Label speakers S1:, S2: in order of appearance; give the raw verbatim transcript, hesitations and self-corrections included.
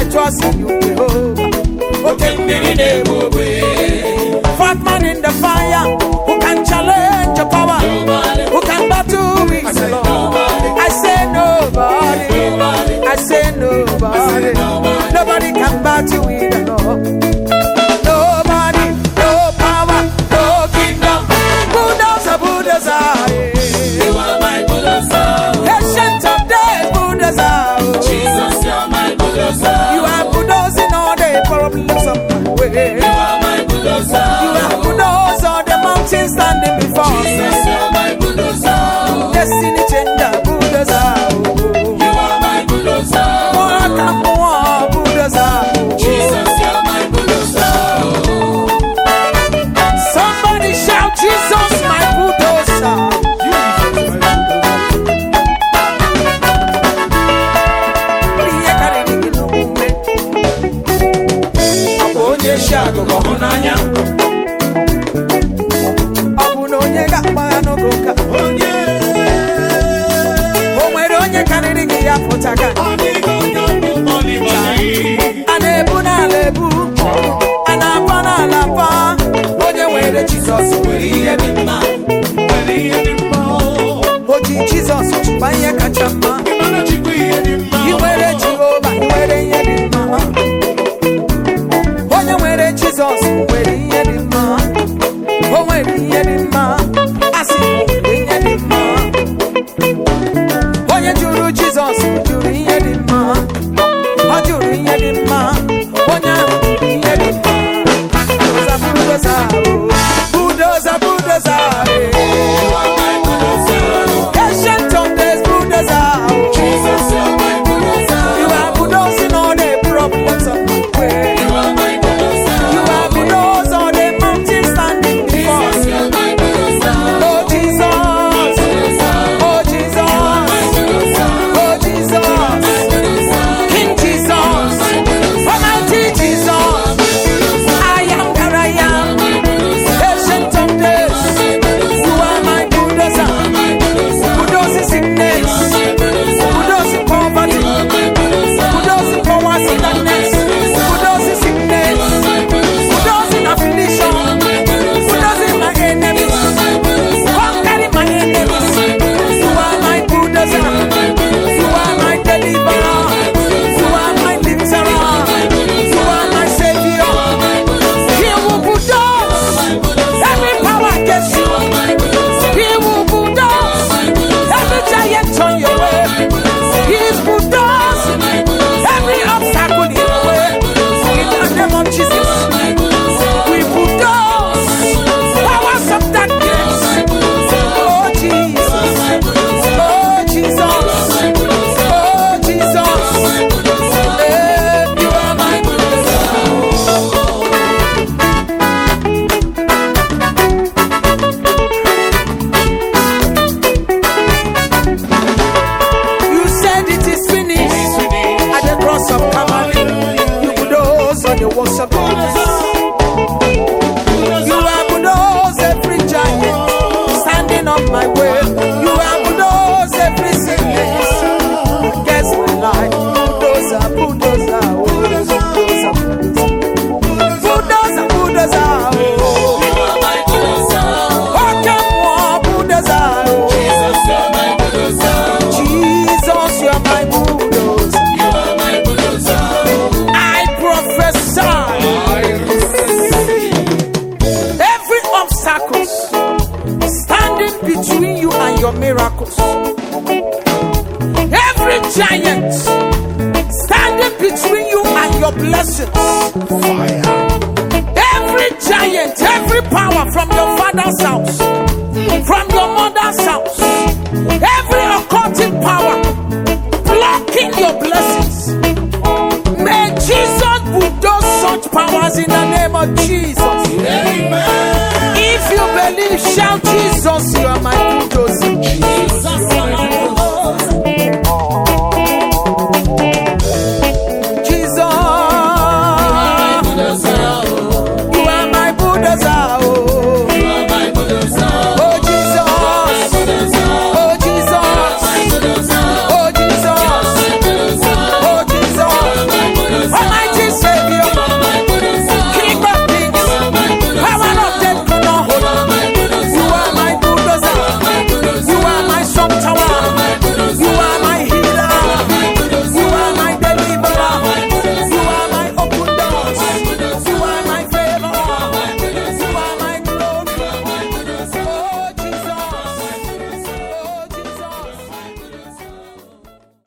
S1: I trust in you, Jehovah. Okay, fourth man in the fire, who can challenge your power? Nobody. Who can battle with the Lord? I say nobody. Nobody. I say nobody. I say nobody. Nobody can battle with the Lord. Nobody, no power, no kingdom. Bulldozer, bulldozer. You are my bulldozer. Ancient of days, bulldozer. Jesus, you are my bulldozer. You are bulldozing all the problems of my way. You are my bulldozer. You are bulldozer all the mountains standing before me. Jesus, you are my bulldozer. Destiny changer, bulldozer. You are my bulldozer. More than more, bulldozer. Jesus, you are my bulldozer. Somebody shout, Jesus, my bulldozer. Jesus, Jesus, Chupaya Kachama, you wear it, Jehovah, you wear it, Mama. Oh, you wear it, Jesus, you wear it, Mama. Oh, wear it, Mama. I see it, Mama. Oh, you do Jesus, you do it, Mama. Oh, you do it, Mama. Oh, you do it, Mama. Bulldozer, bulldozer, you are my bulldozer. Ancient of days, bulldozer. Jesus, you are my bulldozer. You are bulldozing all the problems of my way. You are my bulldozer. You are bulldozing all the mountains standing before me. Jesus, you are my bulldozer. Oh Jesus, oh Jesus, oh Jesus, King Jesus, Almighty Jesus. I am that I am. Ancient of days, you are my bulldozer. Bulldozing sickness, bulldozing poverty, bulldozing powers in darkness, bulldozing sickness, bulldozing affliction, bulldozing my enemies, conquering my enemies. You are my bulldozer, you are my deliverer, you are my lifter, you are my savior. He will bulldoze every power against you. He will bulldoze every giant on your way. He is bulldozing every obstacle in your way. In the name of Jesus, we bulldoze powers of darkness. Oh Jesus, oh Jesus, oh Jesus. Eh, you are my bulldozer. You said it is finished at the cross of Calvary. You bulldoze on the works of darkness. You are bulldoze every giant standing on my way. You are bulldoze every sickness against my life. Bulldozer, bulldozer, oh, bulldozer, bulldozer, bulldozer, oh. You are my bulldozer. Oh, come on, bulldozer, oh. Jesus, you are my bulldozer. Jesus, you are my bulldozer. You are my bulldozer. I prophesy. Every obstacle standing between you and your miracles. Every giant standing between you and your blessings. Fire. Every giant, every power from your father's house, from your mother's house, every occultic power blocking your blessings. May Jesus bulldoze such powers in the name of Jesus. Amen. If you believe, shout Jesus, you are my bulldozer.